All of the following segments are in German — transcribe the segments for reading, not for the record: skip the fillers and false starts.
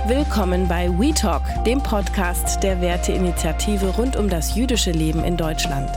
Willkommen bei WeTalk, dem Podcast der Werteinitiative rund um das jüdische Leben in Deutschland.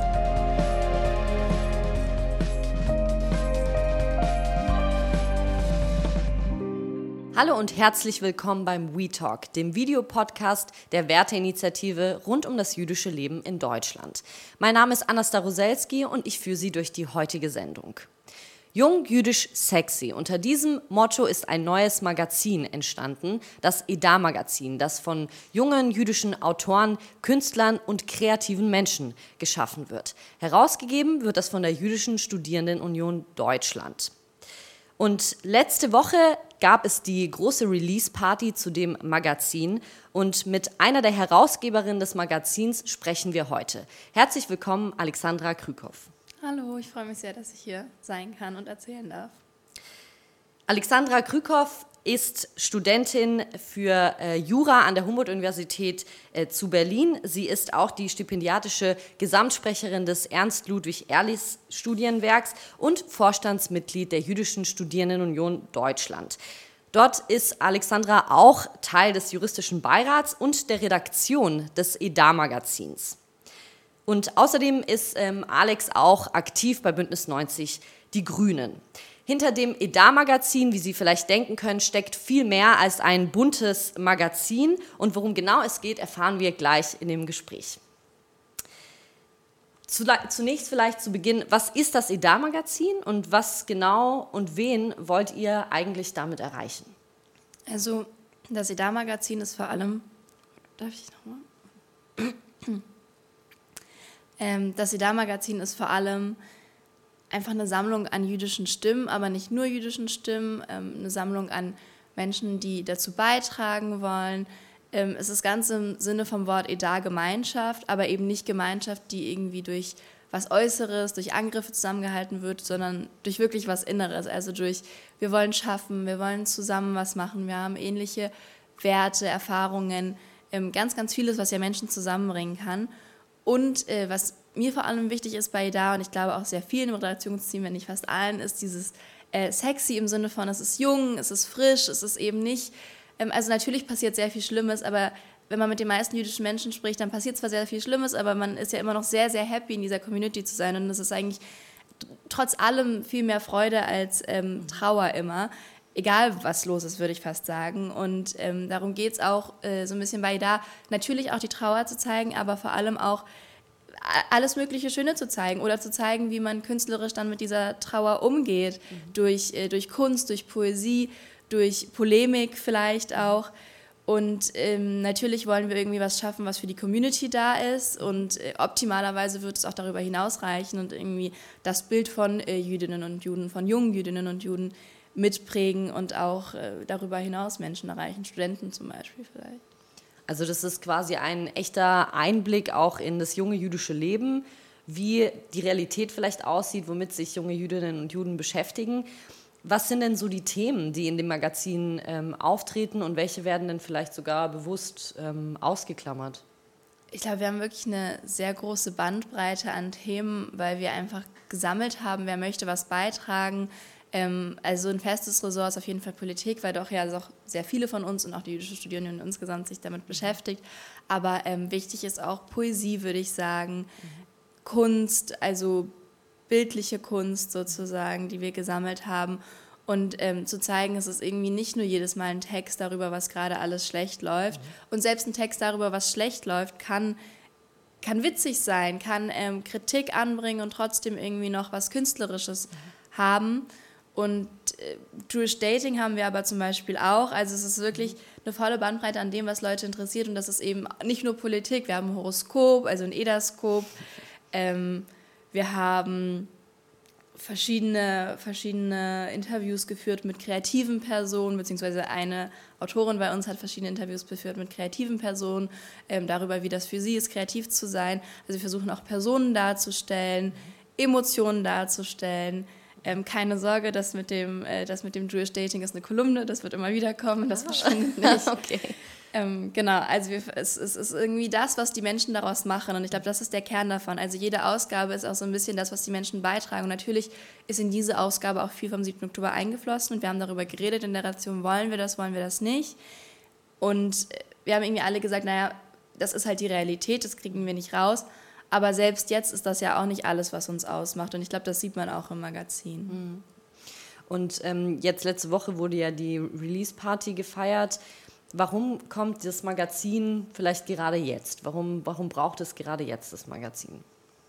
Hallo und herzlich willkommen beim WeTalk, dem Videopodcast der Werteinitiative rund um das jüdische Leben in Deutschland. Mein Name ist Anna Staroselski und ich führe Sie durch die heutige Sendung. Jung, jüdisch, sexy. Unter diesem Motto ist ein neues Magazin entstanden, das EDA-Magazin, das von jungen jüdischen Autoren, Künstlern und kreativen Menschen geschaffen wird. Herausgegeben wird das von der Jüdischen Studierendenunion Deutschland. Und letzte Woche gab es die große Release-Party zu dem Magazin und mit einer der Herausgeberinnen des Magazins sprechen wir heute. Herzlich willkommen, Alexandra Krükow. Hallo, ich freue mich sehr, dass ich hier sein kann und erzählen darf. Alexandra Krükow ist Studentin für Jura an der Humboldt-Universität zu Berlin. Sie ist auch die stipendiatische Gesamtsprecherin des Ernst-Ludwig-Ehrlich-Studienwerks und Vorstandsmitglied der Jüdischen Studierendenunion Deutschland. Dort ist Alexandra auch Teil des juristischen Beirats und der Redaktion des EDA-Magazins. Und außerdem ist Alex auch aktiv bei Bündnis 90 Die Grünen. Hinter dem EDA-Magazin, wie Sie vielleicht denken können, steckt viel mehr als ein buntes Magazin. Und worum genau es geht, erfahren wir gleich in dem Gespräch. Zunächst vielleicht zu Beginn, was ist das EDA-Magazin und was genau und wen wollt ihr eigentlich damit erreichen? Also das EDA-Magazin ist vor allem... Darf ich nochmal? Das EDA-Magazin ist vor allem einfach eine Sammlung an jüdischen Stimmen, aber nicht nur jüdischen Stimmen, eine Sammlung an Menschen, die dazu beitragen wollen. Es ist ganz im Sinne vom Wort EDA-Gemeinschaft, aber eben nicht Gemeinschaft, die irgendwie durch was Äußeres, durch Angriffe zusammengehalten wird, sondern durch wirklich was Inneres, also durch wir wollen schaffen, wir wollen zusammen was machen, wir haben ähnliche Werte, Erfahrungen, ganz, ganz vieles, was ja Menschen zusammenbringen kann. Und was mir vor allem wichtig ist bei EDA, und ich glaube auch sehr vielen im Redaktionsteam, wenn nicht fast allen, ist dieses sexy im Sinne von, es ist jung, es ist frisch, es ist eben nicht, also natürlich passiert sehr viel Schlimmes, aber wenn man mit den meisten jüdischen Menschen spricht, dann passiert zwar sehr viel Schlimmes, aber man ist ja immer noch sehr, sehr happy, in dieser Community zu sein, und es ist eigentlich trotz allem viel mehr Freude als Trauer immer. Egal, was los ist, würde ich fast sagen. Und darum geht es auch so ein bisschen bei EDA, natürlich auch die Trauer zu zeigen, aber vor allem auch alles mögliche Schöne zu zeigen oder zu zeigen, wie man künstlerisch dann mit dieser Trauer umgeht, durch Kunst, durch Poesie, durch Polemik vielleicht auch. Und natürlich wollen wir irgendwie was schaffen, was für die Community da ist, und optimalerweise wird es auch darüber hinaus reichen und irgendwie das Bild von Jüdinnen und Juden, von jungen Jüdinnen und Juden mitprägen und auch darüber hinaus Menschen erreichen, Studenten zum Beispiel vielleicht. Also das ist quasi ein echter Einblick auch in das junge jüdische Leben, wie die Realität vielleicht aussieht, womit sich junge Jüdinnen und Juden beschäftigen. Was sind denn so die Themen, die in dem Magazin auftreten, und welche werden denn vielleicht sogar bewusst ausgeklammert? Ich glaube, wir haben wirklich eine sehr große Bandbreite an Themen, weil wir einfach gesammelt haben, wer möchte was beitragen. Also ein festes Ressort ist auf jeden Fall Politik, weil doch ja auch sehr viele von uns und auch die jüdische Studierenden insgesamt sich damit beschäftigt. Aber wichtig ist auch Poesie, würde ich sagen, Kunst, also bildliche Kunst sozusagen, die wir gesammelt haben. Und zu zeigen, es ist irgendwie nicht nur jedes Mal ein Text darüber, was gerade alles schlecht läuft. Und selbst ein Text darüber, was schlecht läuft, kann witzig sein, kann Kritik anbringen und trotzdem irgendwie noch was Künstlerisches haben. Und Jewish Dating haben wir aber zum Beispiel auch. Also es ist wirklich eine volle Bandbreite an dem, was Leute interessiert. Und das ist eben nicht nur Politik. Wir haben ein Horoskop, also ein Edaskop. Wir haben verschiedene Interviews geführt mit kreativen Personen, beziehungsweise eine Autorin bei uns hat verschiedene Interviews geführt mit kreativen Personen, darüber, wie das für sie ist, kreativ zu sein. Also wir versuchen auch Personen darzustellen, Emotionen darzustellen. Keine Sorge, das mit dem Jewish Dating ist eine Kolumne, das wird immer wieder kommen, das verschwindet nicht. Okay. Genau, also es ist irgendwie das, was die Menschen daraus machen, und ich glaube, das ist der Kern davon. Also jede Ausgabe ist auch so ein bisschen das, was die Menschen beitragen, und natürlich ist in diese Ausgabe auch viel vom 7. Oktober eingeflossen, und wir haben darüber geredet in der Redaktion, wollen wir das nicht. Und wir haben irgendwie alle gesagt, naja, das ist halt die Realität, das kriegen wir nicht raus. Aber selbst jetzt ist das ja auch nicht alles, was uns ausmacht. Und ich glaube, das sieht man auch im Magazin. Und jetzt letzte Woche wurde ja die Release-Party gefeiert. Warum kommt das Magazin vielleicht gerade jetzt? Warum braucht es gerade jetzt das Magazin?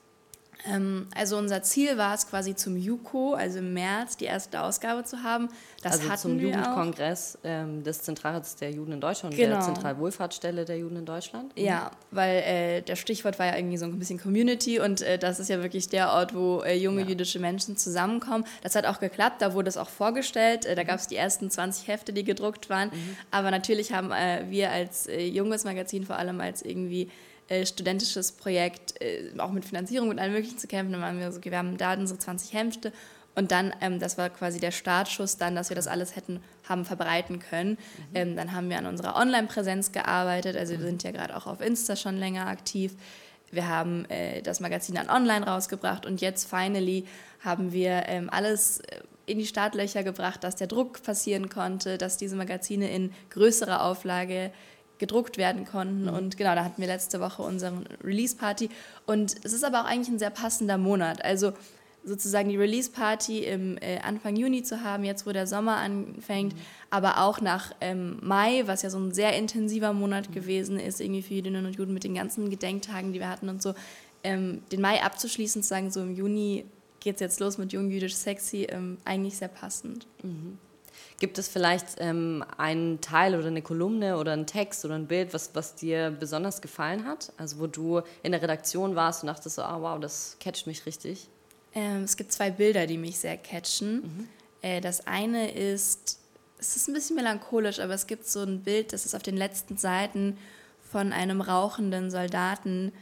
Also unser Ziel war es quasi zum JUKO, also im März, die erste Ausgabe zu haben. Das also hatten zum wir Jugendkongress des Zentralrats der Juden in Deutschland, Genau. der Zentralwohlfahrtsstelle der Juden in Deutschland. Ja, weil der Stichwort war ja irgendwie so ein bisschen Community und das ist ja wirklich der Ort, wo junge jüdische Menschen zusammenkommen. Das hat auch geklappt, da wurde es auch vorgestellt, da gab es die ersten 20 Hefte, die gedruckt waren, aber natürlich haben wir als junges Magazin, vor allem als irgendwie studentisches Projekt, auch mit Finanzierung und allem Möglichen zu kämpfen. Dann waren wir so, okay, wir haben da unsere 20 Hefte und dann, das war quasi der Startschuss dann, dass wir das alles haben verbreiten können. Dann haben wir an unserer Online-Präsenz gearbeitet, also wir sind ja gerade auch auf Insta schon länger aktiv. Wir haben das Magazin dann online rausgebracht und jetzt finally haben wir alles in die Startlöcher gebracht, dass der Druck passieren konnte, dass diese Magazine in größerer Auflage gedruckt werden konnten. Und genau, da hatten wir letzte Woche unsere Release-Party. Und es ist aber auch eigentlich ein sehr passender Monat. Also sozusagen die Release-Party im Anfang Juni zu haben, jetzt wo der Sommer anfängt, aber auch nach Mai, was ja so ein sehr intensiver Monat gewesen ist, irgendwie für Jüdinnen und Juden mit den ganzen Gedenktagen, die wir hatten und so, den Mai abzuschließen, zu sagen, so im Juni geht es jetzt los mit Jung, Jüdisch, Sexy, eigentlich sehr passend. Gibt es vielleicht einen Teil oder eine Kolumne oder einen Text oder ein Bild, was dir besonders gefallen hat? Also wo du in der Redaktion warst und dachtest so, wow, das catcht mich richtig. Es gibt 2 Bilder, die mich sehr catchen. Das eine ist, es ist ein bisschen melancholisch, aber es gibt so ein Bild, das ist auf den letzten Seiten von einem rauchenden Soldaten,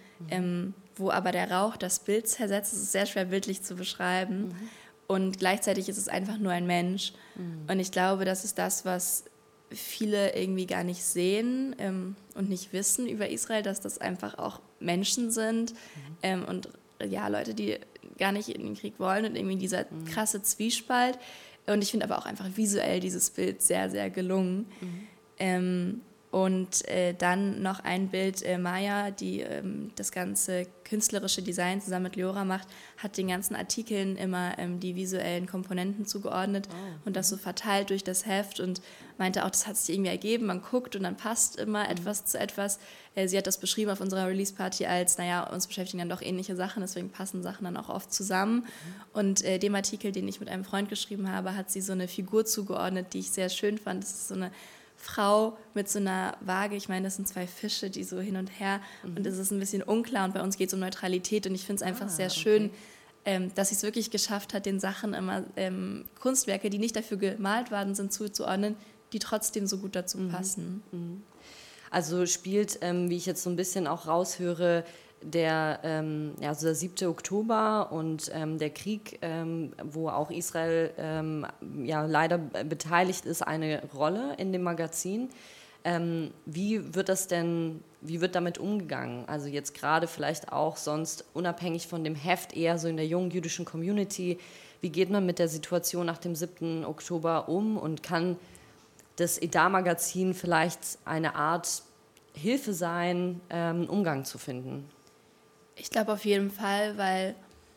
wo aber der Rauch das Bild zersetzt. Es ist sehr schwer bildlich zu beschreiben. Und gleichzeitig ist es einfach nur ein Mensch. Und ich glaube, das ist das, was viele irgendwie gar nicht sehen und nicht wissen über Israel, dass das einfach auch Menschen sind und ja, Leute, die gar nicht in den Krieg wollen und irgendwie dieser krasse Zwiespalt. Und ich finde aber auch einfach visuell dieses Bild sehr, sehr gelungen. Und dann noch ein Bild, Maya, die das ganze künstlerische Design zusammen mit Leora macht, hat den ganzen Artikeln immer die visuellen Komponenten zugeordnet und das so verteilt durch das Heft und meinte auch, das hat sich irgendwie ergeben, man guckt und dann passt immer etwas zu etwas. Sie hat das beschrieben auf unserer Release-Party als, naja, uns beschäftigen dann doch ähnliche Sachen, deswegen passen Sachen dann auch oft zusammen. Und dem Artikel, den ich mit einem Freund geschrieben habe, hat sie so eine Figur zugeordnet, die ich sehr schön fand. Das ist so eine Frau mit so einer Waage, ich meine, das sind 2 Fische, die so hin und her und es ist ein bisschen unklar und bei uns geht es um Neutralität und ich finde es einfach sehr schön, dass sie es wirklich geschafft hat, den Sachen immer Kunstwerke, die nicht dafür gemalt worden sind, zuzuordnen, die trotzdem so gut dazu passen. Also spielt, wie ich jetzt so ein bisschen auch raushöre, der 7. Oktober und der Krieg, wo auch Israel leider beteiligt ist, eine Rolle in dem Magazin. Wie wird damit umgegangen? Also jetzt gerade vielleicht auch sonst unabhängig von dem Heft eher so in der jungen jüdischen Community. Wie geht man mit der Situation nach dem 7. Oktober um und kann das Edar-Magazin vielleicht eine Art Hilfe sein, Umgang zu finden? Ich glaube auf jeden Fall, weil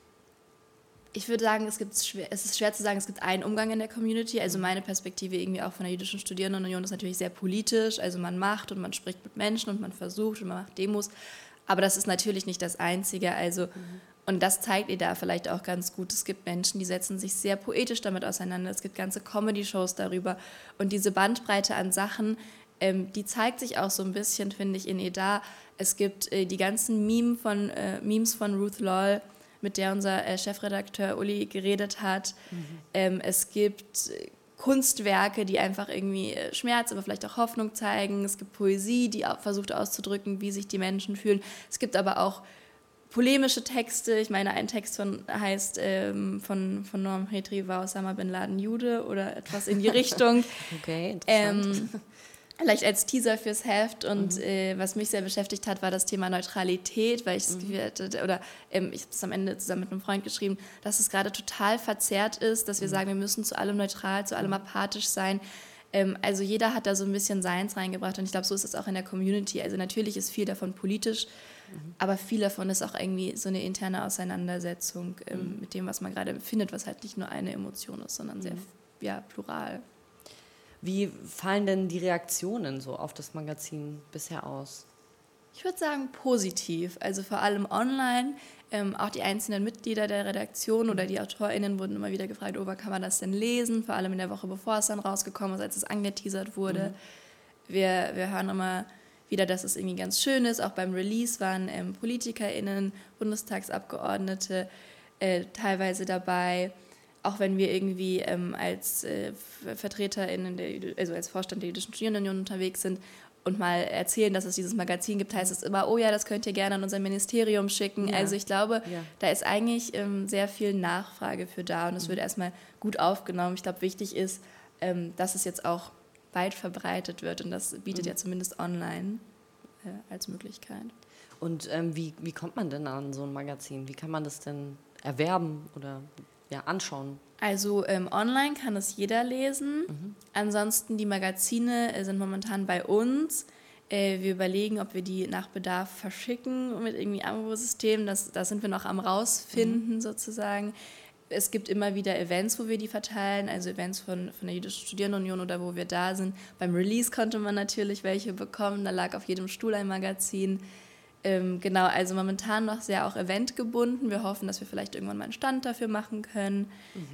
ich würde sagen, es ist schwer zu sagen, es gibt einen Umgang in der Community. Also meine Perspektive irgendwie auch von der jüdischen Studierendenunion ist natürlich sehr politisch. Also man macht und man spricht mit Menschen und man versucht und man macht Demos. Aber das ist natürlich nicht das Einzige. Also, und das zeigt ihr da vielleicht auch ganz gut. Es gibt Menschen, die setzen sich sehr poetisch damit auseinander. Es gibt ganze Comedy-Shows darüber. Und diese Bandbreite an Sachen, die zeigt sich auch so ein bisschen, finde ich, in Edar. Es gibt die ganzen Memes von Ruth Loll, mit der unser Chefredakteur Uli geredet hat. Es gibt Kunstwerke, die einfach irgendwie Schmerz, aber vielleicht auch Hoffnung zeigen. Es gibt Poesie, die auch versucht auszudrücken, wie sich die Menschen fühlen. Es gibt aber auch polemische Texte. Ich meine, ein Text heißt von Noam Petri, war Osama Bin Laden Jude oder etwas in die Richtung. Okay, interessant. Vielleicht als Teaser fürs Heft und was mich sehr beschäftigt hat, war das Thema Neutralität, weil ich das Gefühl hatte, ich habe es am Ende zusammen mit einem Freund geschrieben, dass es gerade total verzerrt ist, dass wir sagen, wir müssen zu allem neutral, zu allem apathisch sein. Also jeder hat da so ein bisschen Seins reingebracht und ich glaube, so ist es auch in der Community. Also natürlich ist viel davon politisch, aber viel davon ist auch irgendwie so eine interne Auseinandersetzung mit dem, was man gerade empfindet, was halt nicht nur eine Emotion ist, sondern sehr plural. Wie fallen denn die Reaktionen so auf das Magazin bisher aus? Ich würde sagen positiv, also vor allem online. Auch die einzelnen Mitglieder der Redaktion oder die AutorInnen wurden immer wieder gefragt, wann kann man das denn lesen? Vor allem in der Woche, bevor es dann rausgekommen ist, als es angeteasert wurde. Wir hören immer wieder, dass es irgendwie ganz schön ist. Auch beim Release waren PolitikerInnen, Bundestagsabgeordnete teilweise dabei. Auch wenn wir irgendwie als VertreterInnen, also als Vorstand der Jüdischen Studierendenunion unterwegs sind und mal erzählen, dass es dieses Magazin gibt, heißt es immer, oh ja, das könnt ihr gerne an unser Ministerium schicken. Ja. Also ich glaube, da ist eigentlich sehr viel Nachfrage für da und es wird erstmal gut aufgenommen. Ich glaube, wichtig ist, dass es jetzt auch weit verbreitet wird und das bietet ja zumindest online als Möglichkeit. Und wie kommt man denn an so ein Magazin? Wie kann man das denn erwerben oder anschauen? Also online kann es jeder lesen. Ansonsten die Magazine sind momentan bei uns. Wir überlegen, ob wir die nach Bedarf verschicken mit irgendwie Abo-System. Das sind wir noch am rausfinden sozusagen. Es gibt immer wieder Events, wo wir die verteilen, also Events von der Jüdischen Studierendenunion oder wo wir da sind. Beim Release konnte man natürlich welche bekommen, da lag auf jedem Stuhl ein Magazin. Genau, also momentan noch sehr auch eventgebunden. Wir hoffen, dass wir vielleicht irgendwann mal einen Stand dafür machen können,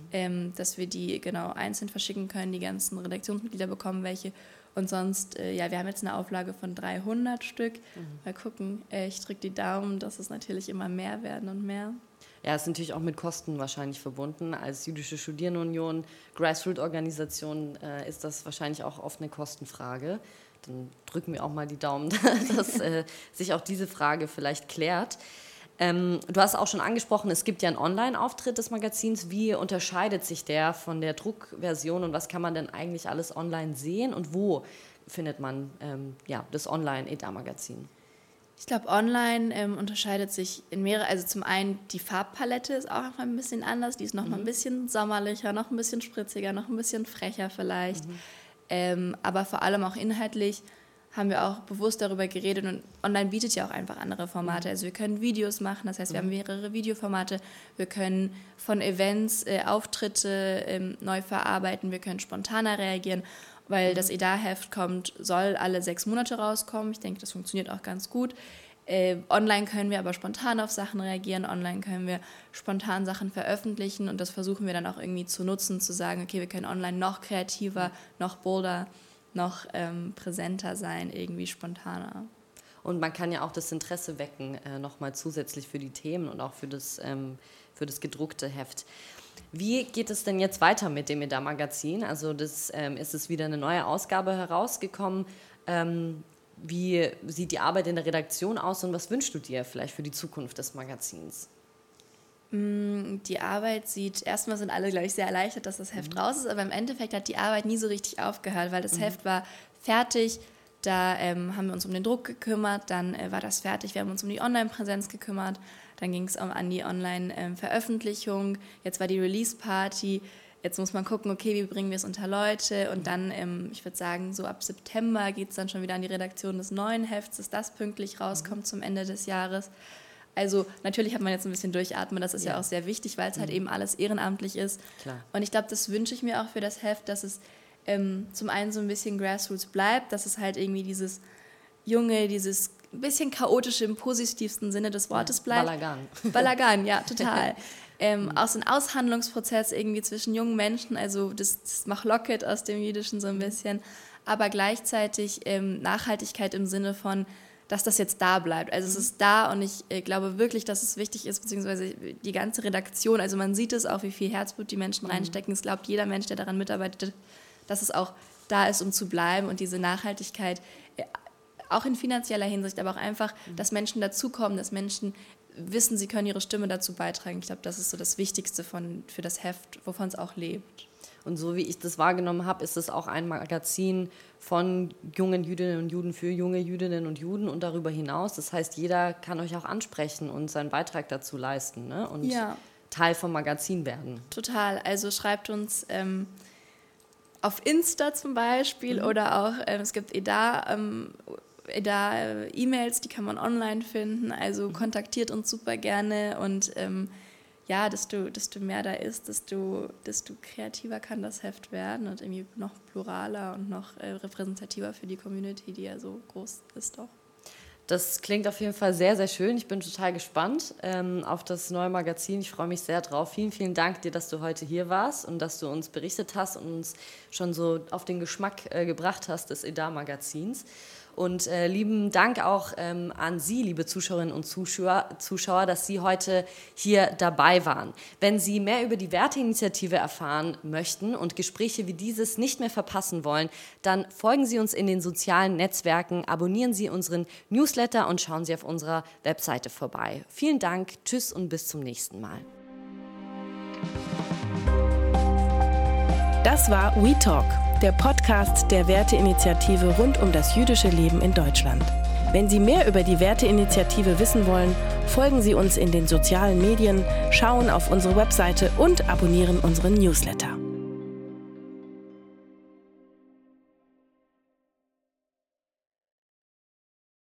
dass wir die einzeln verschicken können. Die ganzen Redaktionsmitglieder bekommen welche. Und sonst, wir haben jetzt eine Auflage von 300 Stück. Mal gucken, ich drücke die Daumen, dass es natürlich immer mehr werden und mehr. Ja, ist natürlich auch mit Kosten wahrscheinlich verbunden. Als Jüdische Studierendenunion, Grassroot-Organisation ist das wahrscheinlich auch oft eine Kostenfrage. Dann drücken wir auch mal die Daumen, dass sich auch diese Frage vielleicht klärt. Du hast auch schon angesprochen, es gibt ja einen Online-Auftritt des Magazins. Wie unterscheidet sich der von der Druckversion und was kann man denn eigentlich alles online sehen und wo findet man das Online-EDA-Magazin? Ich glaube, online unterscheidet sich in mehrere, also zum einen die Farbpalette ist auch noch mal ein bisschen anders, die ist noch mal ein bisschen sommerlicher, noch ein bisschen spritziger, noch ein bisschen frecher vielleicht. Aber vor allem auch inhaltlich haben wir auch bewusst darüber geredet und online bietet ja auch einfach andere Formate. Also wir können Videos machen, das heißt, wir haben mehrere Videoformate, wir können von Events Auftritte neu verarbeiten, wir können spontaner reagieren, weil das EDA-Heft soll alle 6 Monate rauskommen. Ich denke, das funktioniert auch ganz gut. Online können wir aber spontan auf Sachen reagieren, online können wir spontan Sachen veröffentlichen und das versuchen wir dann auch irgendwie zu nutzen, zu sagen, okay, wir können online noch kreativer, noch bolder, noch präsenter sein, irgendwie spontaner. Und man kann ja auch das Interesse wecken, nochmal zusätzlich für die Themen und auch für das gedruckte Heft. Wie geht es denn jetzt weiter mit dem EDA-Magazin? Also ist es wieder eine neue Ausgabe herausgekommen. Wie sieht die Arbeit in der Redaktion aus und was wünschst du dir vielleicht für die Zukunft des Magazins? Die Arbeit erstmal sind alle, glaube ich, sehr erleichtert, dass das Heft raus ist, aber im Endeffekt hat die Arbeit nie so richtig aufgehört, weil das Heft war fertig, da haben wir uns um den Druck gekümmert, dann war das fertig, wir haben uns um die Online-Präsenz gekümmert, dann ging es an die Online-Veröffentlichung, jetzt war die Release-Party, jetzt muss man gucken, okay, wie bringen wir es unter Leute und dann, ich würde sagen, so ab September geht es dann schon wieder an die Redaktion des neuen Hefts, dass das pünktlich rauskommt zum Ende des Jahres. Also natürlich hat man jetzt ein bisschen durchatmen, das ist ja auch sehr wichtig, weil es halt eben alles ehrenamtlich ist. Klar. Und ich glaube, das wünsche ich mir auch für das Heft, dass es zum einen so ein bisschen Grassroots bleibt, dass es halt irgendwie dieses Junge, dieses ein bisschen chaotische im positivsten Sinne des Wortes bleibt. Balagan, ja, total. Auch so ein Aushandlungsprozess irgendwie zwischen jungen Menschen, also das Machloket aus dem Jüdischen so ein bisschen, aber gleichzeitig Nachhaltigkeit im Sinne von, dass das jetzt da bleibt. Also es ist da und ich glaube wirklich, dass es wichtig ist, beziehungsweise die ganze Redaktion, also man sieht es auch, wie viel Herzblut die Menschen reinstecken. Es glaubt jeder Mensch, der daran mitarbeitet, dass es auch da ist, um zu bleiben und diese Nachhaltigkeit, auch in finanzieller Hinsicht, aber auch einfach, dass Menschen dazukommen, dass Menschen wissen, sie können ihre Stimme dazu beitragen. Ich glaube, das ist so das Wichtigste für das Heft, wovon es auch lebt. Und so wie ich das wahrgenommen habe, ist es auch ein Magazin von jungen Jüdinnen und Juden für junge Jüdinnen und Juden und darüber hinaus. Das heißt, jeder kann euch auch ansprechen und seinen Beitrag dazu leisten, ne? Und Teil vom Magazin werden. Total. Also schreibt uns auf Insta zum Beispiel oder auch, es gibt EDA-E-Mails, die kann man online finden, also kontaktiert uns super gerne und desto mehr da ist, desto kreativer kann das Heft werden und irgendwie noch pluraler und noch repräsentativer für die Community, die ja so groß ist auch. Das klingt auf jeden Fall sehr, sehr schön. Ich bin total gespannt auf das neue Magazin. Ich freue mich sehr drauf. Vielen, vielen Dank dir, dass du heute hier warst und dass du uns berichtet hast und uns schon so auf den Geschmack gebracht hast des EDA-Magazins. Und lieben Dank auch an Sie, liebe Zuschauerinnen und Zuschauer, dass Sie heute hier dabei waren. Wenn Sie mehr über die Werteinitiative erfahren möchten und Gespräche wie dieses nicht mehr verpassen wollen, dann folgen Sie uns in den sozialen Netzwerken, abonnieren Sie unseren Newsletter und schauen Sie auf unserer Webseite vorbei. Vielen Dank, tschüss und bis zum nächsten Mal. Das war WeTalk, der Podcast der Werteinitiative rund um das jüdische Leben in Deutschland. Wenn Sie mehr über die Werteinitiative wissen wollen, folgen Sie uns in den sozialen Medien, schauen auf unsere Webseite und abonnieren unseren Newsletter.